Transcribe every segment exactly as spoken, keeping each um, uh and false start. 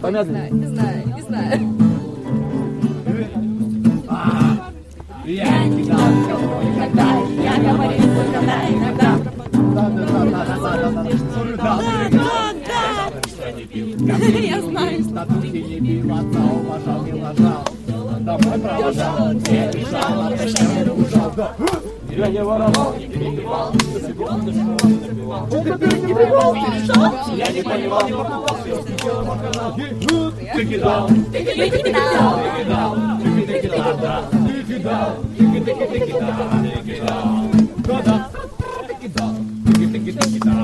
помедленнее. Не знаю, не знаю. Я не кидал никого никогда, я говорил только да, иногда. Я знаю. Статуки не бил, отца уважал, не лажал. Домой провожал, не решал, а точнее ужал. Я не воровал, не перебивал, за секунду напивал. Ты перебивал, перешел, я не понимал, не попал, все спичал, маханал. Ты кидал, ты кидал, ты кидал, ты кидал, ты кидал, ты кидал, ты кидал, ты кидал, ты кидал, да-да, ты кидал, ты кидал, ты кидал, ты кидал,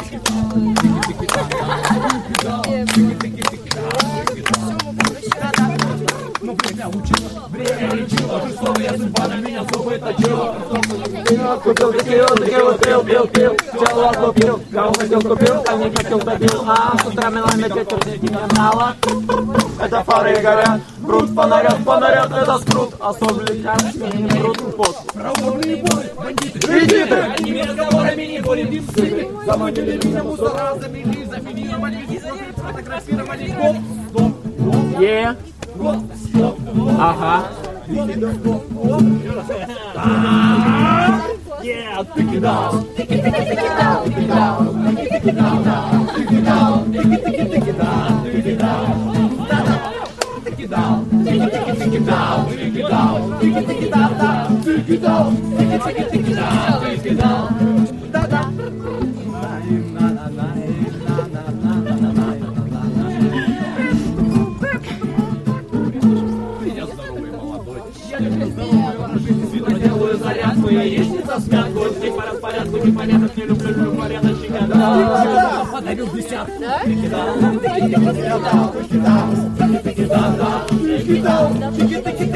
ну время учило, время лечило, жестокое я зубами меня зубы точило. Купил, купил, купил, купил, пил, пил, пчелу купил, кого хотел купил, а не хотел добил. А с утра мелами ветер не канала. Это фары горят, брут фонарят, фонарят, это скрут. Особый не брут пот. Проворные воры, бандиты, Кредиты! одними разговорами не более дымсыты. Заманили меня мусора, замели, заминировали, сфотографировали. Стоп, стоп, стоп. Е. Стоп, стоп, Ага. Yeah, ты кидал, ты кидал, ты кидал, ты кидал, ты кидал, ты кидал, ты кидал, ты кидал, ты кидал, ты кидал, ты кидал, ты кидал, ты кидал, ты кидал, ты кидал, ты кидал, ты кидал, да-да. Делаю зарядку, я яичница в смятку. Не по распорядку, непоняток, не люблю порядочника. Подарил десятку. Ты кидал, ты кидал, ты кидал, ты кидал, ты кидал, ты кидал, ты кидал.